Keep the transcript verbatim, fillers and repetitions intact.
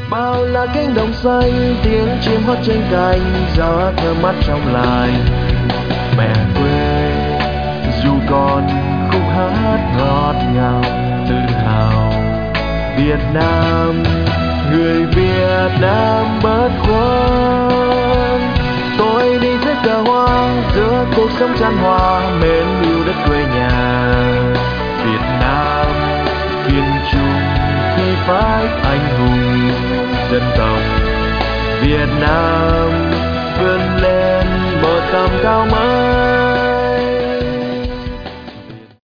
bao la cánh đồng xanh, tiếng chim hót trên cành, gió thơm mát trong lành. Mẹ quê dù còn khúc hát ngọt ngào, tự hào Việt Nam, người Việt Nam bất khuất. Tôi đi giữa cờ hoa, giữa cuộc sống chan hòa, mến yêu đất quê nhà. Việt Nam kiên trung khi phải anh hùng dân tộc. Việt Nam vươn lên một tầm cao mới.